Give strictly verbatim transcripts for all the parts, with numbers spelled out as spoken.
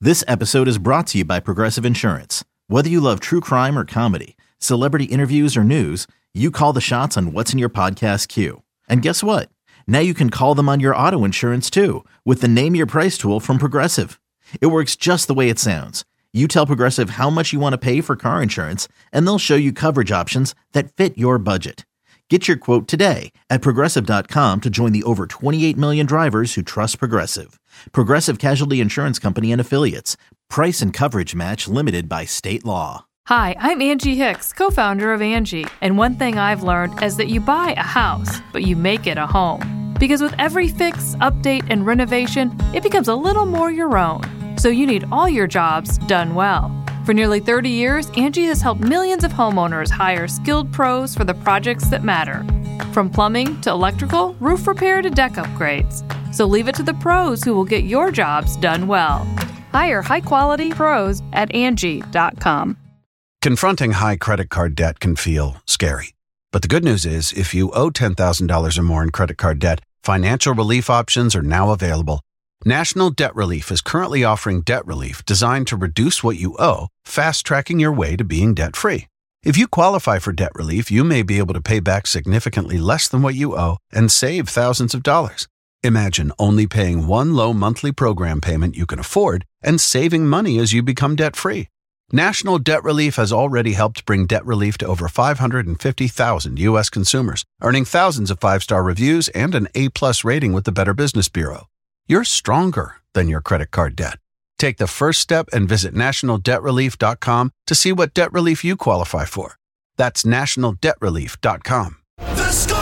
This episode is brought to you by Progressive Insurance. Whether you love true crime or comedy, celebrity interviews or news, you call the shots on what's in your podcast queue. And guess what? Now you can call them on your auto insurance too with the Name Your Price tool from Progressive. It works just the way it sounds. You tell Progressive how much you want to pay for car insurance, and they'll show you coverage options that fit your budget. Get your quote today at Progressive dot com to join the over twenty-eight million drivers who trust Progressive. Progressive Casualty Insurance Company and Affiliates. Price and coverage match limited by state law. Hi, I'm Angie Hicks, co-founder of Angie. And one thing I've learned is that you buy a house, but you make it a home. Because with every fix, update, and renovation, it becomes a little more your own. So you need all your jobs done well. For nearly thirty years, Angie has helped millions of homeowners hire skilled pros for the projects that matter. From plumbing to electrical, roof repair to deck upgrades. So leave it to the pros who will get your jobs done well. Hire high-quality pros at Angie dot com. Confronting high credit card debt can feel scary. But the good news is, if you owe ten thousand dollars or more in credit card debt, financial relief options are now available. National Debt Relief is currently offering debt relief designed to reduce what you owe, fast-tracking your way to being debt-free. If you qualify for debt relief, you may be able to pay back significantly less than what you owe and save thousands of dollars. Imagine only paying one low monthly program payment you can afford and saving money as you become debt-free. National Debt Relief has already helped bring debt relief to over five hundred fifty thousand U S consumers, earning thousands of five-star reviews and an A-plus rating with the Better Business Bureau. You're stronger than your credit card debt. Take the first step and visit national debt relief dot com to see what debt relief you qualify for. That's national debt relief dot com. The Score!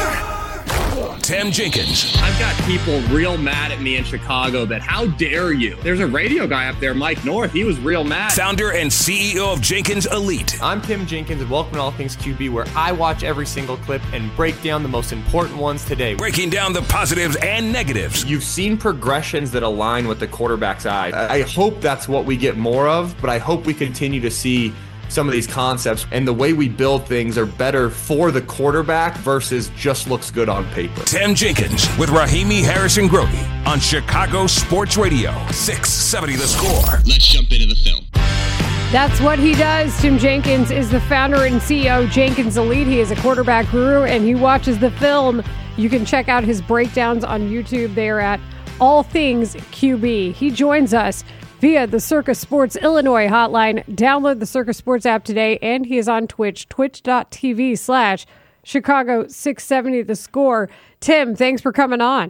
Tim Jenkins. I've got people real mad at me in Chicago that how dare you? There's a radio guy up there, Mike North. He was real mad. Founder and C E O of Jenkins Elite. I'm Tim Jenkins, and welcome to All Things Q B, where I watch every single clip and break down the most important ones today. Breaking down the positives and negatives. You've seen progressions that align with the quarterback's eye. I hope that's what we get more of, but I hope we continue to see some of these concepts and the way we build things are better for the quarterback versus just looks good on paper. Tim Jenkins with Rahimi Harrison Grody on Chicago Sports Radio, six seventy The Score. Let's jump into the film. That's what he does. Tim Jenkins is the founder and C E O of Jenkins Elite. He is a quarterback guru, and he watches the film. You can check out his breakdowns on YouTube. They are at All Things Q B. He joins us via the Circus Sports Illinois hotline. Download the Circus Sports app today, and he is on Twitch, twitch.tv slash Chicago six seventy The Score. Tim, thanks for coming on.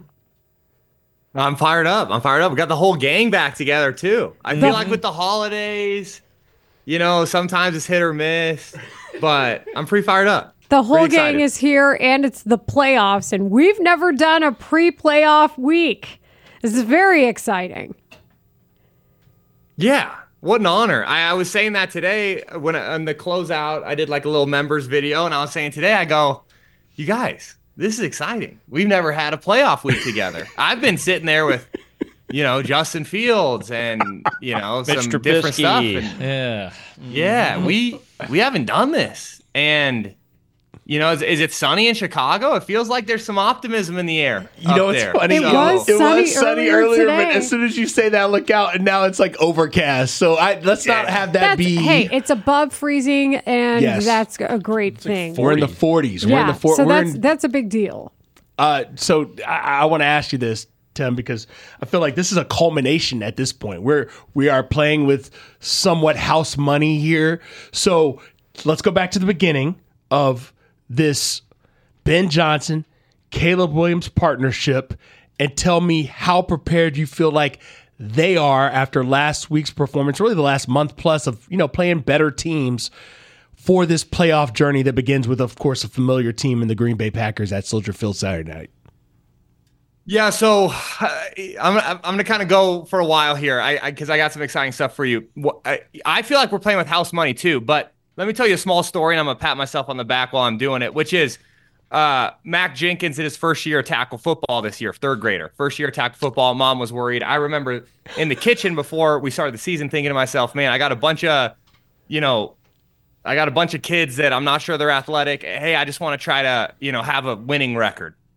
I'm fired up. I'm fired up. We got the whole gang back together, too. I The- feel like with the holidays, you know, sometimes it's hit or miss, but I'm pretty fired up. The whole Pretty gang excited. is here, and it's the playoffs, and we've never done a pre-playoff week. This is very exciting. Yeah, what an honor. I, I was saying that today when I, on the closeout, I did like a little members video, and I was saying today, I go, you guys, this is exciting. We've never had a playoff week together. I've been sitting there with, you know, Justin Fields and, you know, some Mitch different stuff. Trubisky. And, Yeah. yeah, we we haven't done this. And, you know, is, is it sunny in Chicago? It feels like there's some optimism in the air. You know up what's there. funny? It was it sunny was sunny earlier earlier, but today. as soon as you say that, look out, and now it's like overcast. So I let's not Yeah. have that That's, be. hey, it's above freezing, and Yes. that's a great thing. We're in the forties. We're yeah, in the four, so we're that's in, that's a big deal. uh, so I, I want to ask you this, Tim, because I feel like this is a culmination at this point. We're we are playing with somewhat house money here. So let's go back to the beginning of this Ben Johnson, Caleb Williams partnership, and tell me how prepared you feel like they are after last week's performance, really the last month plus of, you know, playing better teams for this playoff journey that begins with, of course, a familiar team in the Green Bay Packers at Soldier Field Saturday night. Yeah, so uh, I'm I'm going to kind of go for a while here, I because I, I got some exciting stuff for you. I, I feel like we're playing with house money too, but let me tell you a small story, and I'm going to pat myself on the back while I'm doing it, which is uh, Mac Jenkins in his first year of tackle football this year, third grader. First year of tackle football, mom was worried. I remember in the kitchen before we started the season thinking to myself, man, I got a bunch of, you know, I got a bunch of kids that I'm not sure they're athletic. Hey, I just want to try to, you know, have a winning record.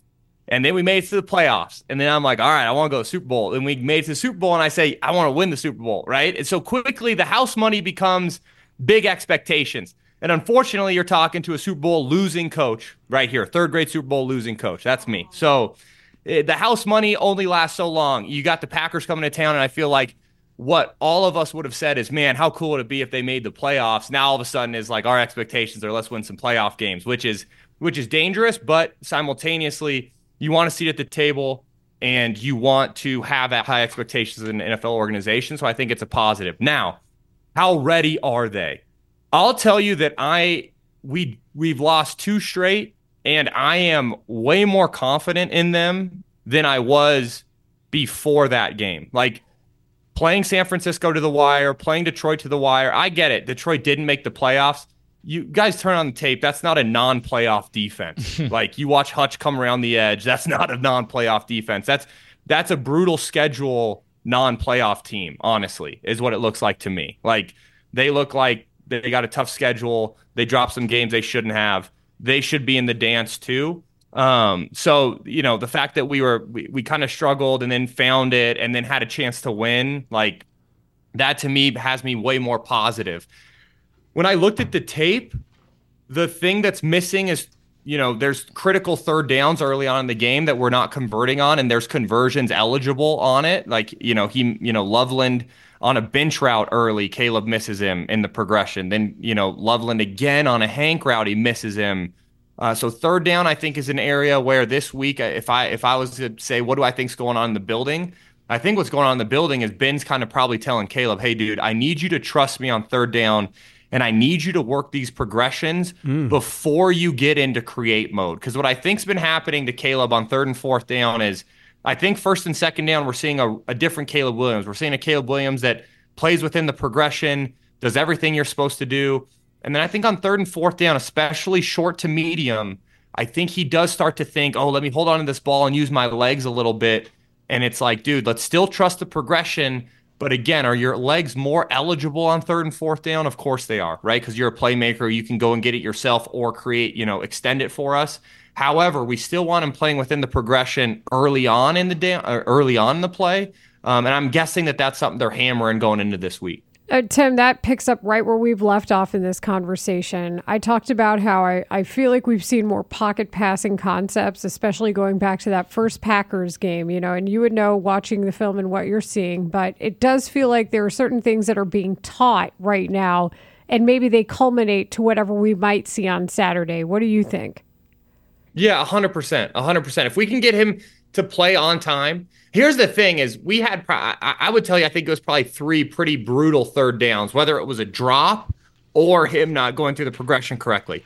And then we made it to the playoffs. And then I'm like, all right, I want to go to the Super Bowl. And we made it to the Super Bowl, and I say, I want to win the Super Bowl, right? And so quickly, the house money becomes big expectations. And unfortunately, you're talking to a Super Bowl losing coach right here, third grade Super Bowl losing coach. That's me. So uh, the house money only lasts so long. You got the Packers coming to town, and I feel like what all of us would have said is, man, how cool would it be if they made the playoffs? Now all of a sudden is like our expectations are let's win some playoff games, which is which is dangerous, but simultaneously you want to sit at the table and you want to have that high expectations in an N F L organization. So I think it's a positive. Now, how ready are they? I'll tell you that I we we've lost two straight, and I am way more confident in them than I was before that game. Like playing San Francisco to the wire, playing Detroit to the wire. I get it. Detroit didn't make the playoffs. You guys turn on the tape. That's not a non-playoff defense. Like you watch Hutch come around the edge. That's not a non-playoff defense. That's that's a brutal schedule non-playoff team, honestly, is what it looks like to me. Like they look like they got a tough schedule. They dropped some games they shouldn't have. They should be in the dance too. Um, so, you know, the fact that we were, we, we kind of struggled and then found it and then had a chance to win, like that to me has me way more positive. When I looked at the tape, the thing that's missing is, you know, there's critical third downs early on in the game that we're not converting on, and there's conversions eligible on it. Like, you know, he, you know, Loveland on a bench route early, Caleb misses him in the progression. Then, you know, Loveland again on a Hank route, he misses him. Uh, so third down, I think, is an area where this week, if I if I was to say, what do I think's going on in the building? I think what's going on in the building is Ben's kind of probably telling Caleb, hey, dude, I need you to trust me on third down, and I need you to work these progressions mm. before you get into create mode. Because what I think's been happening to Caleb on third and fourth down is, I think first and second down, we're seeing a, a different Caleb Williams. We're seeing a Caleb Williams that plays within the progression, does everything you're supposed to do. And then I think on third and fourth down, especially short to medium, I think he does start to think, oh, let me hold on to this ball and use my legs a little bit. And it's like, dude, let's still trust the progression. But again, are your legs more eligible on third and fourth down? Of course they are, right? Because you're a playmaker. You can go and get it yourself or create, you know, extend it for us. However, we still want him playing within the progression early on in the da- or early on in the play. Um, and I'm guessing that that's something they're hammering going into this week. Uh, Tim, that picks up right where we've left off in this conversation. I talked about how I, I feel like we've seen more pocket passing concepts, especially going back to that first Packers game, you know, and you would know watching the film and what you're seeing, but it does feel like there are certain things that are being taught right now, and maybe they culminate to whatever we might see on Saturday. What do you think? Yeah, one hundred percent. one hundred percent. If we can get him to play on time. Here's the thing is we had, I would tell you, I think it was probably three pretty brutal third downs, whether it was a drop or him not going through the progression correctly.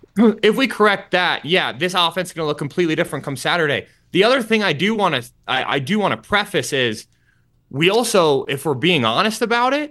If we correct that, yeah, this offense is going to look completely different come Saturday. The other thing I do want to, I, I do want to preface is we also, if we're being honest about it,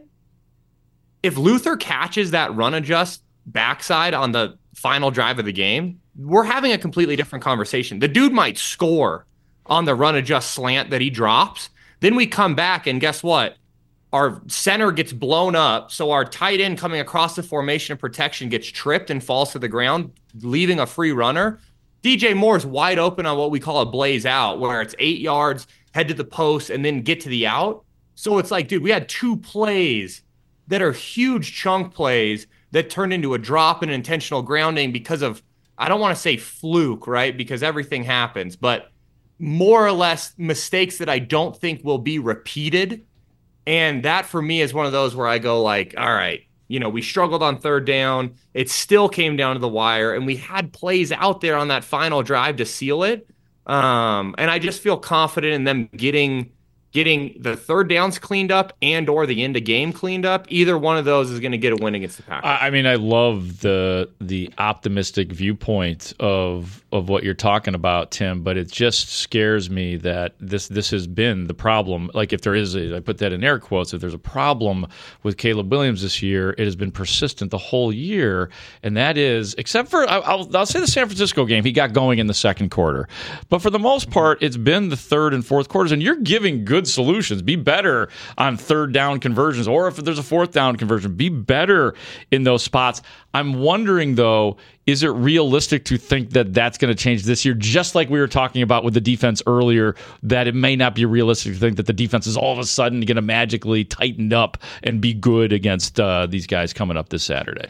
if Luther catches that run adjust backside on the final drive of the game, we're having a completely different conversation. The dude might score on the run adjust slant that he drops. Then we come back and guess what? Our center gets blown up. So our tight end coming across the formation of protection gets tripped and falls to the ground, leaving a free runner. D J Moore's wide open on what we call a blaze out, where it's eight yards, head to the post, and then get to the out. So it's like, dude, we had two plays that are huge chunk plays that turned into a drop and intentional grounding because of, I don't want to say fluke, right? Because everything happens, but more or less mistakes that I don't think will be repeated. And that for me is one of those where I go like, all right, you know, we struggled on third down. It still came down to the wire, and we had plays out there on that final drive to seal it. Um, and I just feel confident in them getting getting the third downs cleaned up and or the end of game cleaned up. Either one of those is going to get a win against the Packers. I mean, I love the the optimistic viewpoint of of what you're talking about, Tim, but it just scares me that this this has been the problem. Like if there is, a, I put that in air quotes, if there's a problem with Caleb Williams this year, it has been persistent the whole year, and that is, except for, I'll, I'll say the San Francisco game, he got going in the second quarter. But for the most part, it's been the third and fourth quarters, and you're giving good good solutions. Be better on third down conversions, or if there's a fourth down conversion, be better in those spots. I'm wondering, though, is it realistic to think that that's going to change this year? Just like we were talking about with the defense earlier, that it may not be realistic to think that the defense is all of a sudden going to magically tighten up and be good against uh, these guys coming up this Saturday.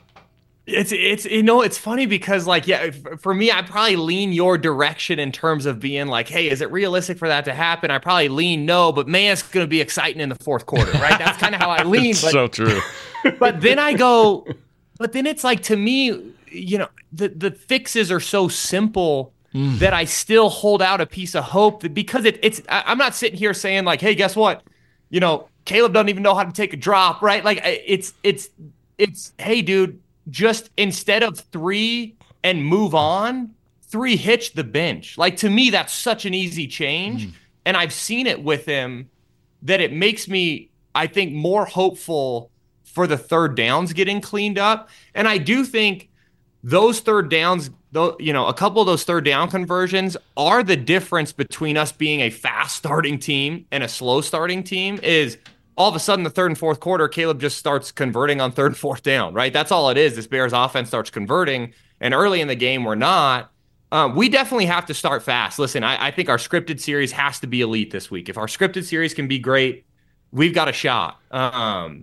It's it's you know it's funny because like yeah for me I probably lean your direction in terms of being like, hey, is it realistic for that to happen? I probably lean no, but man, it's going to be exciting in the fourth quarter, right? That's kind of how I lean. It's but, so true. But then I go, but then it's like, to me, you know, the the fixes are so simple mm. that I still hold out a piece of hope that because it, it's I, I'm not sitting here saying like, hey, guess what, you know, Caleb doesn't even know how to take a drop, right? Like it's it's it's hey, dude. Just instead of three and move on, three hitch the bench. Like, to me, that's such an easy change. Mm. And I've seen it with him that it makes me, I think, more hopeful for the third downs getting cleaned up. And I do think those third downs, though, you know, a couple of those third down conversions are the difference between us being a fast starting team and a slow starting team. Is all of a sudden, the third and fourth quarter, Caleb just starts converting on third and fourth down, right? That's all it is. This Bears offense starts converting, and early in the game, we're not. Um, we definitely have to start fast. Listen, I, I think our scripted series has to be elite this week. If our scripted series can be great, we've got a shot. Um,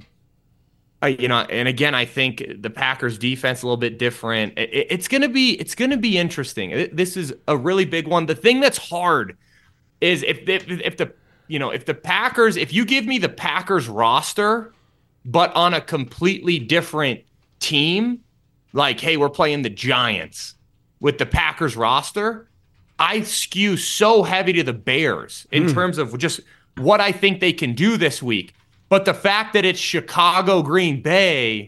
I, you know, and again, I think the Packers defense a little bit different. It, it's gonna be, it's gonna be interesting. It, this is a really big one. The thing that's hard is if if, if the You know, if the Packers, if you give me the Packers roster, but on a completely different team, like, hey, we're playing the Giants with the Packers roster, I skew so heavy to the Bears in mm. terms of just what I think they can do this week. But the fact that it's Chicago, Green Bay,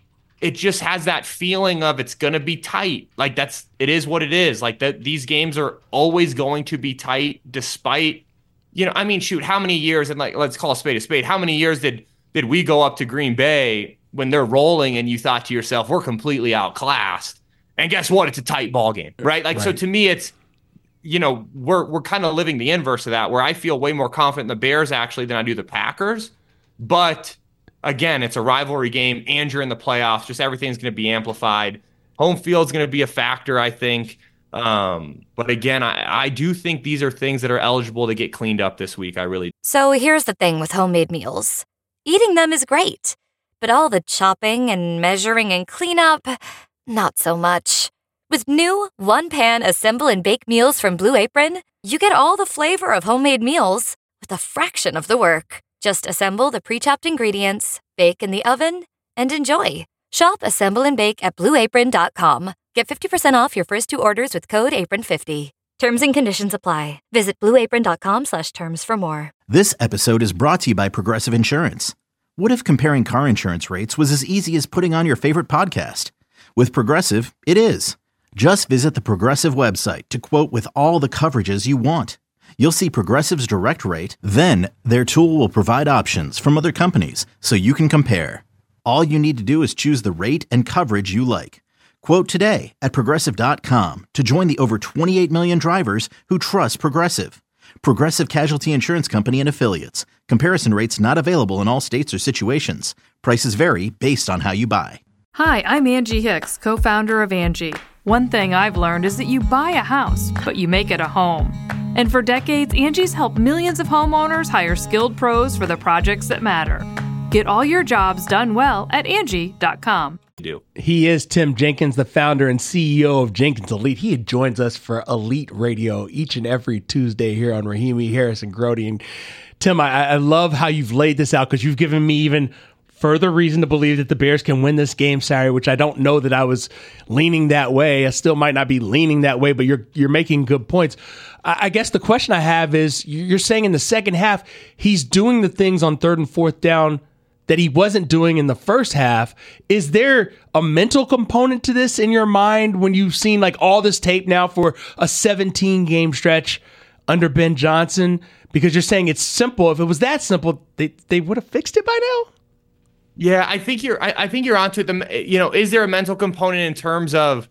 it just has that feeling of it's going to be tight. Like, that's, it is what it is. Like, that these games are always going to be tight despite, you know, I mean, shoot, how many years, and like, let's call a spade a spade, how many years did did we go up to Green Bay when they're rolling and you thought to yourself, we're completely outclassed? And guess what? It's a tight ball game, right? Like, right. So to me, it's, you know, we're we're kind of living the inverse of that, where I feel way more confident in the Bears actually than I do the Packers. But again, it's a rivalry game, and you're in the playoffs. Just everything's going to be amplified. Home field's going to be a factor, I think. Um, but again, I, I do think these are things that are eligible to get cleaned up this week. I really do. So here's the thing with homemade meals. Eating them is great, but all the chopping and measuring and cleanup, not so much. With new one-pan assemble and bake meals from Blue Apron, you get all the flavor of homemade meals with a fraction of the work. Just assemble the pre-chopped ingredients, bake in the oven, and enjoy. Shop Assemble and Bake at blue apron dot com. Get fifty percent off your first two orders with code apron fifty. Terms and conditions apply. Visit blue apron dot com slash terms for more. This episode is brought to you by Progressive Insurance. What if comparing car insurance rates was as easy as putting on your favorite podcast? With Progressive, it is. Just visit the Progressive website to quote with all the coverages you want. You'll see Progressive's direct rate, then their tool will provide options from other companies so you can compare. All you need to do is choose the rate and coverage you like. Quote today at progressive dot com to join the over twenty-eight million drivers who trust Progressive. Progressive Casualty Insurance Company and Affiliates. Comparison rates not available in all states or situations. Prices vary based on how you buy. Hi, I'm Angie Hicks, co-founder of Angie. One thing I've learned is that you buy a house, but you make it a home. And for decades, Angie's helped millions of homeowners hire skilled pros for the projects that matter. Get all your jobs done well at Angie dot com. Do. He is Tim Jenkins, the founder and C E O of Jenkins Elite. He joins us for Elite Radio each and every Tuesday here on Rahimi, Harris, and Grote. And Tim, I, I love how you've laid this out because you've given me even further reason to believe that the Bears can win this game Saturday, which I don't know that I was leaning that way. I still might not be leaning that way, but you're you're making good points. I, I guess the question I have is, you're saying in the second half, he's doing the things on third and fourth down that he wasn't doing in the first half. Is there a mental component to this in your mind when you've seen like all this tape now for a seventeen game stretch under Ben Johnson? Because you're saying it's simple. If it was that simple, they, they would have fixed it by now? Yeah, I think you're I, I think you're onto it. The, you know, is there a mental component in terms of,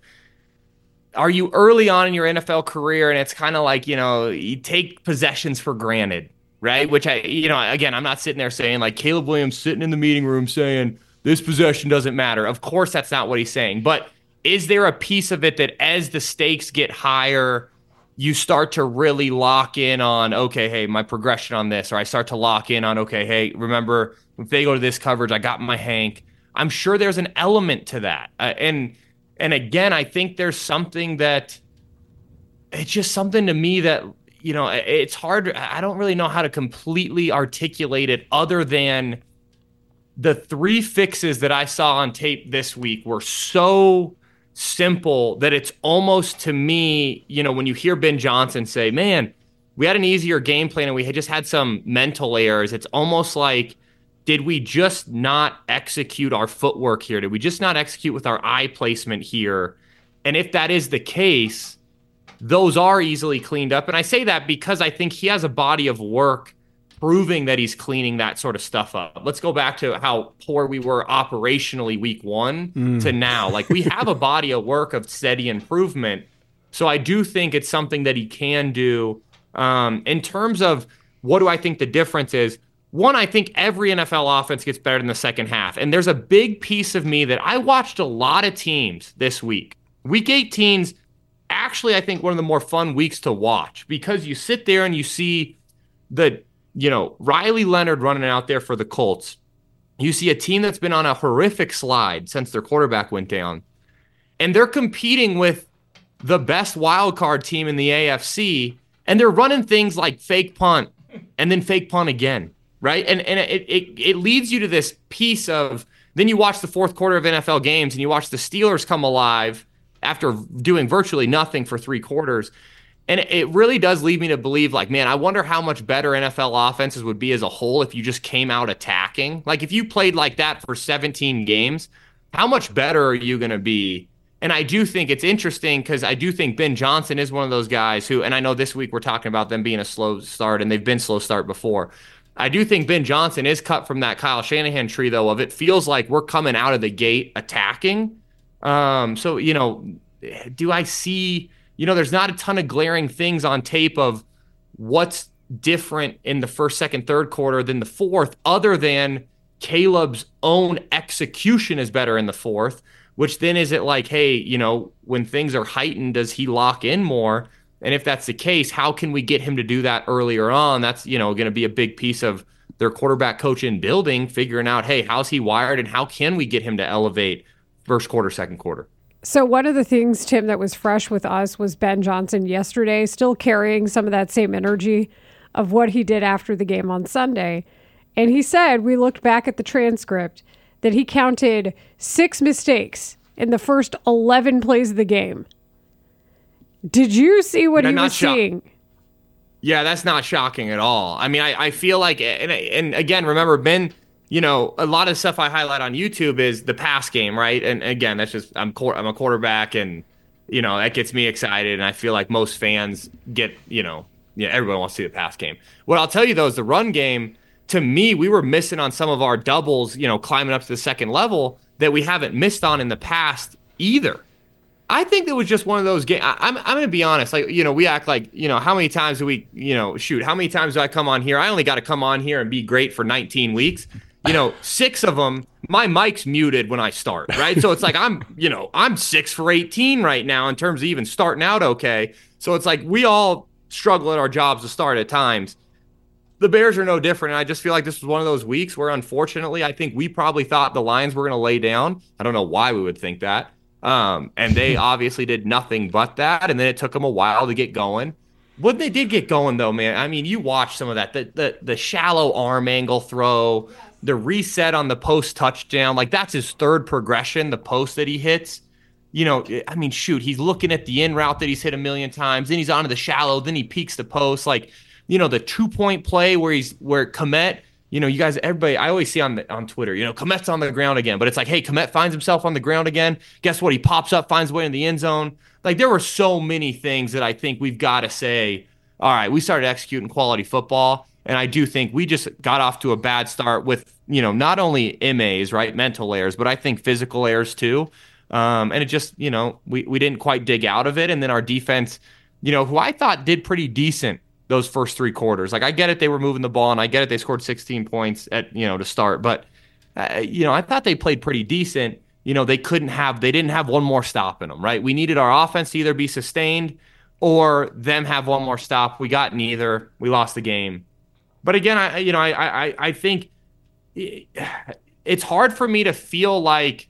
are you early on in your N F L career and it's kind of like, you know, you take possessions for granted, right? Which I, you know, again, I'm not sitting there saying like Caleb Williams sitting in the meeting room saying this possession doesn't matter. Of course, that's not what he's saying. But is there a piece of it that as the stakes get higher, you start to really lock in on, okay, hey, my progression on this, or I start to lock in on, okay, hey, remember, if they go to this coverage, I got my Hank. I'm sure there's an element to that. Uh, and and again, I think there's something that, it's just something to me that, you know, it's hard. I don't really know how to completely articulate it other than the three fixes that I saw on tape this week were so simple that it's almost, to me, you know, when you hear Ben Johnson say, man, we had an easier game plan and we had just had some mental errors, it's almost like, did we just not execute our footwork here? Did we just not execute with our eye placement here? And if that is the case, those are easily cleaned up. And I say that because I think he has a body of work proving that he's cleaning that sort of stuff up. Let's go back to how poor we were operationally week one mm. to now. Like, we have a body of work of steady improvement. So I do think it's something that he can do. Um, in terms of what do I think the difference is, one, I think every N F L offense gets better in the second half. And there's a big piece of me that I watched a lot of teams this week. Week eighteen's actually, I think, one of the more fun weeks to watch because you sit there and you see the, you know, Riley Leonard running out there for the Colts. You see a team that's been on a horrific slide since their quarterback went down. And they're competing with the best wild card team in the A F C. And they're running things like fake punt and then fake punt again, right? And and it, it, it leads you to this piece of, then you watch the fourth quarter of N F L games and you watch the Steelers come alive after doing virtually nothing for three quarters. And it really does lead me to believe, like, man, I wonder how much better N F L offenses would be as a whole if you just came out attacking. Like, if you played like that for seventeen games, how much better are you going to be? And I do think it's interesting because I do think Ben Johnson is one of those guys who, and I know this week we're talking about them being a slow start, and they've been slow start before. I do think Ben Johnson is cut from that Kyle Shanahan tree, though, of it feels like we're coming out of the gate attacking. Um, so, you know, do I see... You know, there's not a ton of glaring things on tape of what's different in the first, second, third quarter than the fourth, other than Caleb's own execution is better in the fourth, which then is it like, hey, you know, when things are heightened, does he lock in more? And if that's the case, how can we get him to do that earlier on? That's, you know, going to be a big piece of their quarterback coach in building, figuring out, hey, how's he wired and how can we get him to elevate first quarter, second quarter? So one of the things, Tim, that was fresh with us was Ben Johnson yesterday, still carrying some of that same energy of what he did after the game on Sunday. And he said, we looked back at the transcript, that he counted six mistakes in the first eleven plays of the game. Did you see what no, he was shock- seeing? Yeah, that's not shocking at all. I mean, I, I feel like, and, and again, remember, Ben... You know, a lot of stuff I highlight on YouTube is the pass game, right? And again, that's just I'm I'm a quarterback, and you know that gets me excited, and I feel like most fans get, you know, yeah, everybody wants to see the pass game. What I'll tell you though is the run game. To me, we were missing on some of our doubles, you know, climbing up to the second level that we haven't missed on in the past either. I think it was just one of those games. I'm I'm going to be honest. Like, you know, we act like, you know, how many times do we, you know, shoot? How many times do I come on here? I only got to come on here and be great for nineteen weeks. You know, six of them, my mic's muted when I start, right? So it's like I'm, you know, I'm six for eighteen right now in terms of even starting out okay. So it's like we all struggle at our jobs to start at times. The Bears are no different, and I just feel like this was one of those weeks where, unfortunately, I think we probably thought the Lions were going to lay down. I don't know why we would think that. Um, and they obviously did nothing but that, and then it took them a while to get going. When they did get going, though, man, I mean, you watch some of that. The the, the shallow arm angle throw, the reset on the post touchdown, like that's his third progression, the post that he hits. You know, I mean, shoot, he's looking at the in route that he's hit a million times, then he's onto the shallow, then he peaks the post. Like, you know, the two-point play where he's where Kmet, you know, you guys, everybody, I always see on the, on Twitter, you know, Kmet's on the ground again, but it's like, hey, Kmet finds himself on the ground again. Guess what? He pops up, finds a way in the end zone. Like, there were so many things that I think we've got to say, all right, we started executing quality football, and I do think we just got off to a bad start with, you know, not only M As, right, mental errors, but I think physical errors too. Um, and it just, you know, we, we didn't quite dig out of it. And then our defense, you know, who I thought did pretty decent those first three quarters. Like, I get it, they were moving the ball, and I get it, they scored sixteen points at, you know, to start. But, uh, you know, I thought they played pretty decent. You know, they couldn't have, they didn't have one more stop in them, right? We needed our offense to either be sustained or them have one more stop. We got neither. We lost the game. But again, I, you know, I, I, I think it's hard for me to feel like,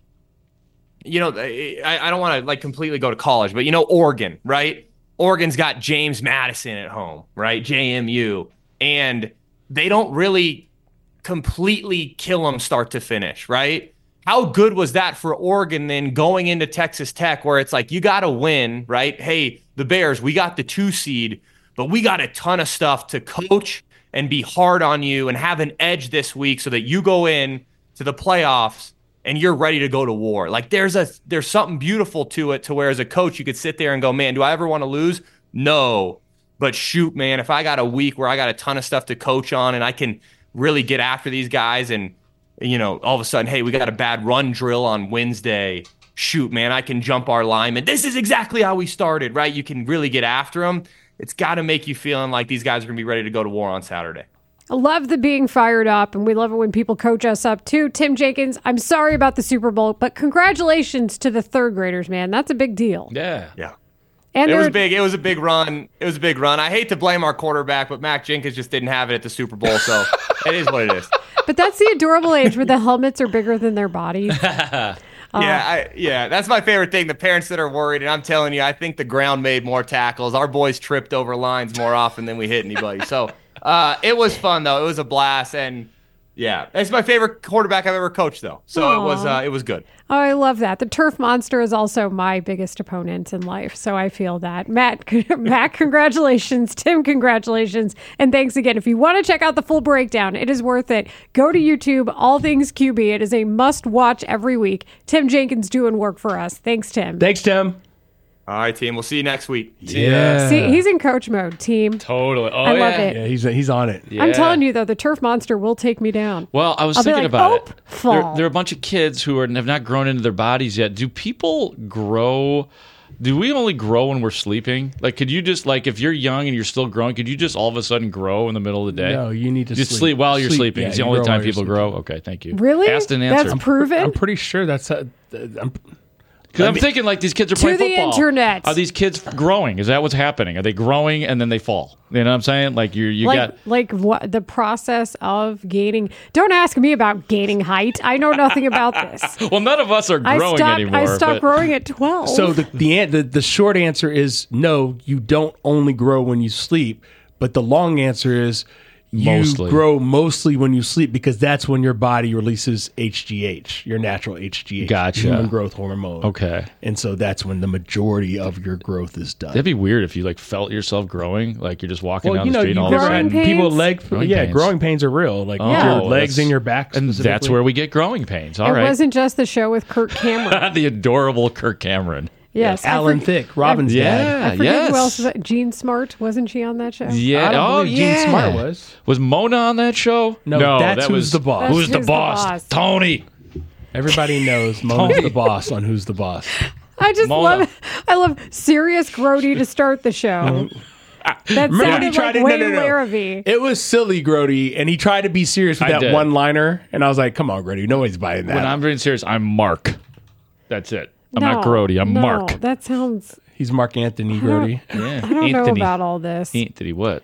you know, I, I don't want to like completely go to college, but you know, Oregon, right? Oregon's got James Madison at home, right? J M U. And they don't really completely kill them start to finish, right? How good was that for Oregon then going into Texas Tech, where it's like, you got to win, right? Hey, the Bears, we got the two seed, but we got a ton of stuff to coach and be hard on you and have an edge this week so that you go in to the playoffs and you're ready to go to war. Like, there's a there's something beautiful to it, to where as a coach you could sit there and go, man, do I ever want to lose? No. But shoot, man, if I got a week where I got a ton of stuff to coach on and I can really get after these guys, and you know, all of a sudden, hey, we got a bad run drill on Wednesday. Shoot, man, I can jump our linemen. This is exactly how we started, right? You can really get after them. It's got to make you feeling like these guys are going to be ready to go to war on Saturday. I love the being fired up, and we love it when people coach us up too. Tim Jenkins, I'm sorry about the Super Bowl, but congratulations to the third graders, man. That's a big deal. Yeah. Yeah. And it was big. It was a big run. It was a big run. I hate to blame our quarterback, but Mac Jenkins just didn't have it at the Super Bowl, so it is what it is. But that's the adorable age where the helmets are bigger than their bodies. Uh, yeah, I, yeah, that's my favorite thing. The parents that are worried, and I'm telling you, I think the ground made more tackles. Our boys tripped over lines more often than we hit anybody. So uh, it was fun, though. It was a blast, and yeah, it's my favorite quarterback I've ever coached, though. So Aww. it was uh, it was good. Oh, I love that. The Turf Monster is also my biggest opponent in life, so I feel that. Matt, Matt, congratulations. Tim, congratulations. And thanks again. If you want to check out the full breakdown, it is worth it. Go to YouTube, All Things Q B. It is a must-watch every week. Tim Jenkins doing work for us. Thanks, Tim. Thanks, Tim. All right, team. We'll see you next week. Yeah. See, he's in coach mode, team. Totally. Oh, I yeah. love it. Yeah, he's he's on it. Yeah. I'm telling you, though, the Turf Monster will take me down. Well, I was I'll thinking be like, about oh, it. fall. There, there are a bunch of kids who are, have not grown into their bodies yet. Do people grow? Do we only grow when we're sleeping? Like, could you just, like, if you're young and you're still growing, could you just all of a sudden grow in the middle of the day? No, you need to just sleep. sleep while you're Sleep, sleeping. yeah, it's the you only grow time while you're people sleeping. grow. Okay, thank you. Really? Asked and answered. That's proven? I'm pretty sure that's how, I'm, Because I'm thinking, like, these kids are To playing the football. internet. Are these kids growing? Is that what's happening? Are they growing and then they fall? You know what I'm saying? Like, you you like, got... like what the process of gaining. Don't ask me about gaining height. I know nothing about this. Well, none of us are I growing stopped, anymore. I stopped but- growing at twelve. So the, the the the short answer is no. You don't only grow when you sleep, but the long answer is you Mostly. grow mostly when you sleep, because that's when your body releases H G H, your natural H G H, Gotcha. human growth hormone. Okay. And so that's when the majority of your growth is done. That'd be weird if you, like, felt yourself growing. Like, you're just walking well, down you the know, street you've and all of a never Growing sudden... had people pains? leg, Growing yeah, pains. growing pains are real. Like Oh, your legs that's- and your back, And that's specifically. where we get growing pains. All it right. wasn't just the show with Kirk Cameron. the adorable Kirk Cameron. Yes, I Alan forg- Thicke, Robin's Yeah, dad. I forget yes. who else was that. Jean Smart, wasn't she on that show? Yeah. I don't oh, believe yeah. Gene Smart was. Was Mona on that show? No, that's that Who's was the Boss. That's Who's the Who's the boss? Boss. Tony. Everybody knows Mona's the boss on Who's the Boss. I just Mona. love I love serious Grody to start the show. That Remember when sounded he tried like to- no, Wayne no, no. Larrivee. It was silly, Grody, and he tried to be serious with I that did. one liner, and I was like, "Come on, Grody, nobody's buying that." When I'm being serious, I'm Mark. That's it. I'm No, not Grody. I'm no, Mark. That sounds. He's Mark Anthony Grody. Yeah. I don't know about all this. Anthony what?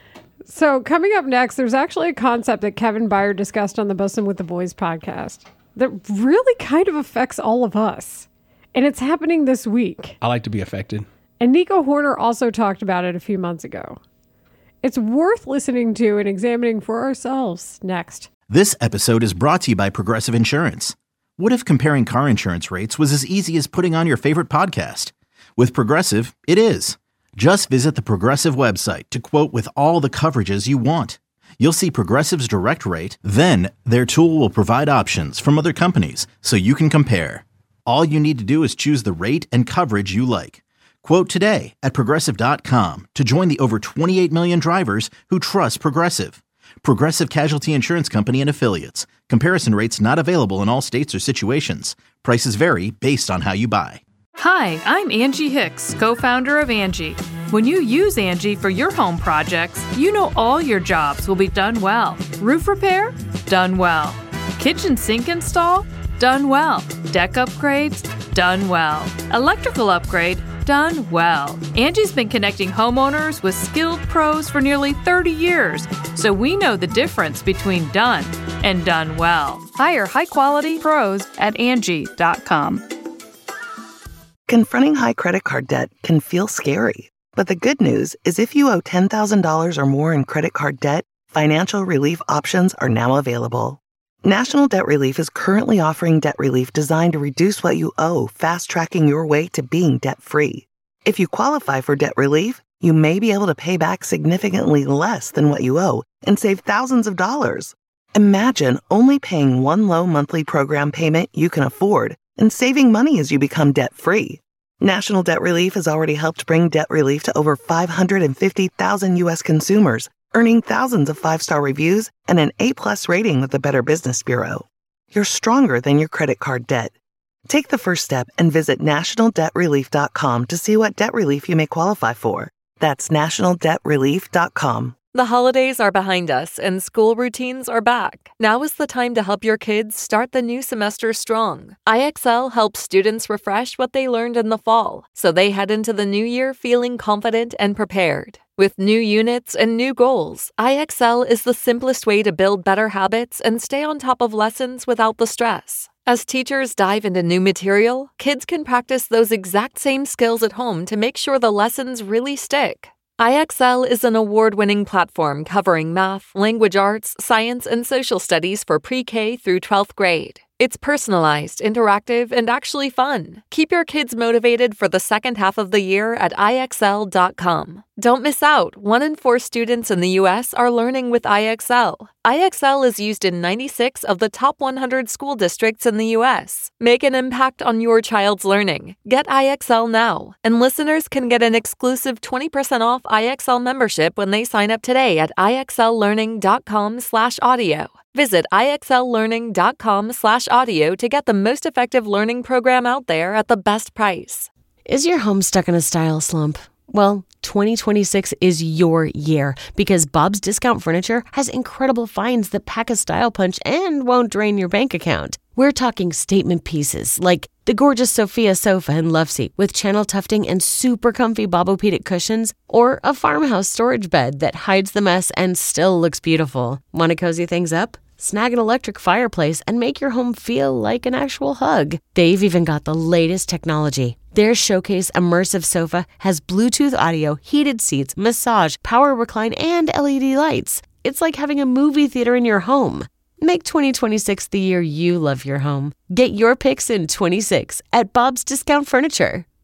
So coming up next, there's actually a concept that Kevin Byer discussed on the Bussin' with the Boys podcast that really kind of affects all of us, and it's happening this week. I like to be affected. And Nico Horner also talked about it a few months ago. It's worth listening to and examining for ourselves next. This episode is brought to you by Progressive Insurance. What if comparing car insurance rates was as easy as putting on your favorite podcast? With Progressive, it is. Just visit the Progressive website to quote with all the coverages you want. You'll see Progressive's direct rate, then their tool will provide options from other companies so you can compare. All you need to do is choose the rate and coverage you like. Quote today at Progressive dot com to join the over twenty-eight million drivers who trust Progressive. Progressive Casualty Insurance Company and Affiliates. Comparison rates not available in all states or situations. Prices vary based on how you buy. Hi, I'm Angie Hicks, co-founder of Angie. When you use Angie for your home projects, you know all your jobs will be done well. Roof repair? Done well. Kitchen sink install? Done well. Deck upgrades? Done well. Electrical upgrade? Done well. Angie's been connecting homeowners with skilled pros for nearly thirty years, so we know the difference between done and done well. Hire high-quality pros at Angie dot com. Confronting high credit card debt can feel scary, but the good news is if you owe ten thousand dollars or more in credit card debt, financial relief options are now available. National Debt Relief is currently offering debt relief designed to reduce what you owe, fast-tracking your way to being debt-free. If you qualify for debt relief, you may be able to pay back significantly less than what you owe and save thousands of dollars. Imagine only paying one low monthly program payment you can afford and saving money as you become debt-free. National Debt Relief has already helped bring debt relief to over five hundred fifty thousand U S consumers, earning thousands of five-star reviews and an A-plus rating with the Better Business Bureau. You're stronger than your credit card debt. Take the first step and visit national debt relief dot com to see what debt relief you may qualify for. That's national debt relief dot com. The holidays are behind us and school routines are back. Now is the time to help your kids start the new semester strong. I X L helps students refresh what they learned in the fall, so they head into the new year feeling confident and prepared. With new units and new goals, I X L is the simplest way to build better habits and stay on top of lessons without the stress. As teachers dive into new material, kids can practice those exact same skills at home to make sure the lessons really stick. I X L is an award-winning platform covering math, language arts, science, and social studies for pre-K through twelfth grade. It's personalized, interactive, and actually fun. Keep your kids motivated for the second half of the year at I X L dot com. Don't miss out. One in four students in the U S are learning with I X L. I X L is used in ninety-six of the top one hundred school districts in the U S. Make an impact on your child's learning. Get I X L now. And listeners can get an exclusive twenty percent off I X L membership when they sign up today at I X L learning dot com slash audio. Visit I X L learning dot com slash audio to get the most effective learning program out there at the best price. Is your home stuck in a style slump? Well, twenty twenty-six is your year because Bob's Discount Furniture has incredible finds that pack a style punch and won't drain your bank account. We're talking statement pieces like the gorgeous Sophia sofa and love seat with channel tufting and super comfy Bobopedic cushions, or a farmhouse storage bed that hides the mess and still looks beautiful. Want to cozy things up? Snag an electric fireplace and make your home feel like an actual hug. They've even got the latest technology. Their Showcase Immersive Sofa has Bluetooth audio, heated seats, massage, power recline, and L E D lights. It's like having a movie theater in your home. Make twenty twenty-six the year you love your home. Get your picks in twenty-six at Bob's Discount Furniture.